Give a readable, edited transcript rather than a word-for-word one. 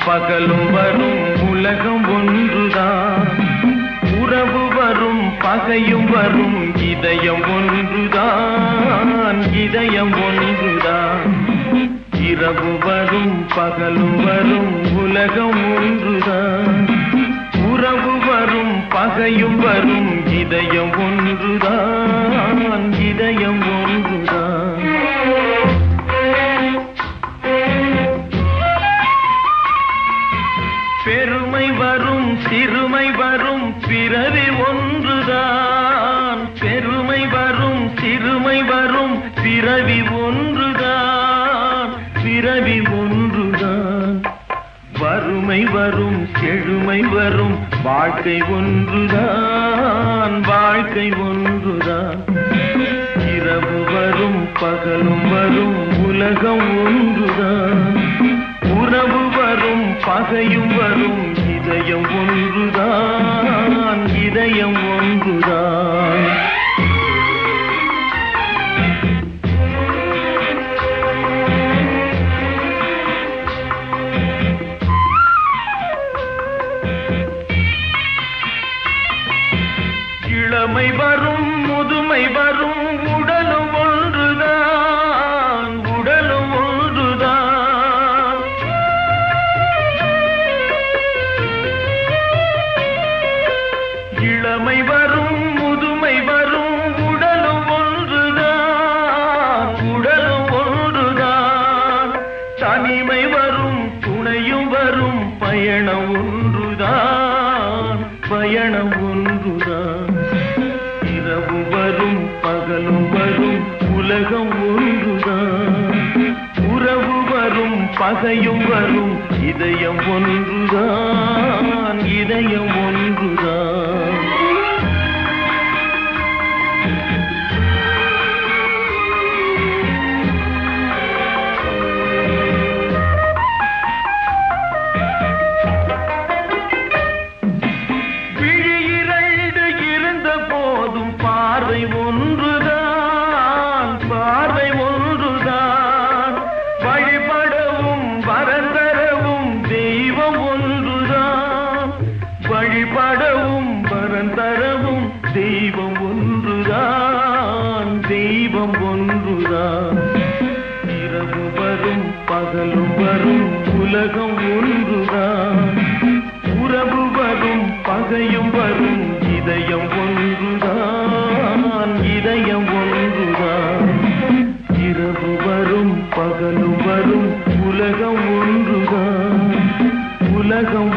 பகலும் வரும் உலகம் ஒன்றுதான். உறவு வரும் பகையும் வரும் இதயம் ஒன்றுதான், இதயம் ஒன்றுதான். இரவு வரும் பகலும் வரும் உலகம் ஒன்றுதான். உறவு வரும் பகையும் வரும் இதயம் ஒன்றுதான், இதயம் ஒன்றுதான். பெருமை வரும் சிறுமை வரும் பிறவி ஒன்றுதான். பெருமை வரும் சிறுமை வரும் பிறவி ஒன்றுதான், பிறவி ஒன்றுதான். வறுமை வரும் செழுமை வரும் வாழ்க்கை ஒன்றுதான், வாழ்க்கை ஒன்றுதான். இரவு வரும் பகலும் வரும் உலகம் ஒன்றுதான். உறவு வரும் பகையும் வரும் இதயம் ஒன்றுதான், இதயம் ஒன்றுதான். இளமை வரும் முதுமை வரும் உடலும் ஒன்றுதான், உடலும் ஒன்றுதான். இளமை வரும் முதுமை வரும் உடலும் ஒன்றுதான், உடலும் ஒன்றுதான். தனிமை வரும் துணையும் வரும் பயணம் ஒன்றுதான், பயணம் ஒன்றுதான். இரவு வரும் பகலும் வரும் உலகம் ஒன்றுதான். உறவு வரும் பகையும் வரும் இதயம் ஒன்றுதான், இதயம் ஒன்றுதான். பார்வை ஒன்றுதான், பார்வை ஒன்றுதான். வழிபடவும் வரந்தரவும் தெய்வம் ஒன்றுதான். வழிபடவும் வரந்தரவும் தெய்வம் ஒன்றுதான், தெய்வம் ஒன்றுதான். இரவு வரும் பகலும் வரும் உலகம் ஒன்றுதான். உறவு வரும் பகையும் வரும் இதயம் ஒன்றுதான், இதயம் ஒன்றுதான். இரவு வரும் பகலும் வரும் உலகம் ஒன்றுதான், உலகம்